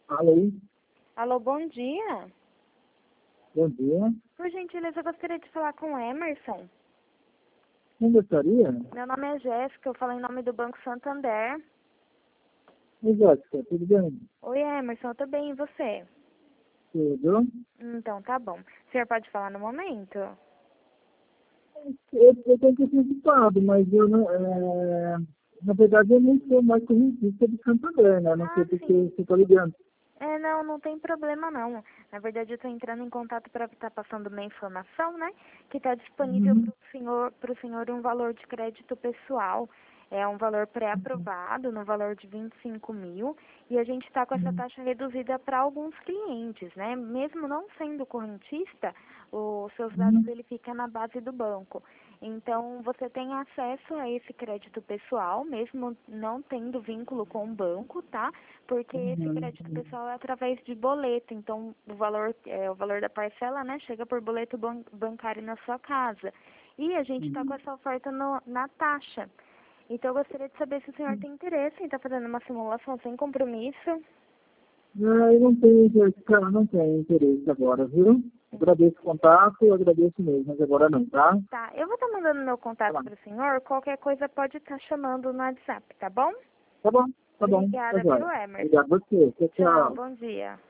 Alô, Alô, bom dia. bom dia. Por gentileza, eu gostaria de falar com o Emerson. Quem gostaria? Meu nome é Jéssica, eu falo em nome do Banco Santander. Oi, Jéssica, tudo bem? Oi, Emerson, eu tô bem, e você? Tudo? Então, tá bom. O senhor pode falar no momento? Eu estou um pouquinho ocupado, mas eu não, na verdade eu não sou mais correntista de Santander, né? Não sei Ah, porque sim. você está ligando. Não tem problema não. Na verdade, eu tô entrando em contato para estar passando uma informação, né? Que está disponível Uhum. para o senhor um valor de crédito pessoal. É um valor Uhum. pré-aprovado, no valor de 25 mil, e a gente está com essa Uhum. taxa reduzida para alguns clientes, né? Mesmo não sendo correntista, os seus dados Uhum. ele fica na base do banco. Então, você tem acesso a esse crédito pessoal, mesmo não tendo vínculo com o banco, tá? Porque esse Uhum. crédito pessoal é através de boleto. Então, o valor da parcela, né, chega por boleto bancário na sua casa. E a gente está com Uhum. essa oferta na taxa. Então, eu gostaria de saber se o senhor tem interesse em estar fazendo uma simulação sem compromisso. Não, eu não tenho, Jéssica, não tenho interesse agora, viu? Agradeço o contato, agradeço mesmo, mas agora não, tá? Tá, eu vou estar mandando meu Tá contato bom, para o senhor. Qualquer coisa pode estar chamando no WhatsApp, tá bom? tá bom, tá bom, tá Obrigada, viu, jóia. Emerson? Obrigado a você, tchau, Tchau, tchau. bom dia.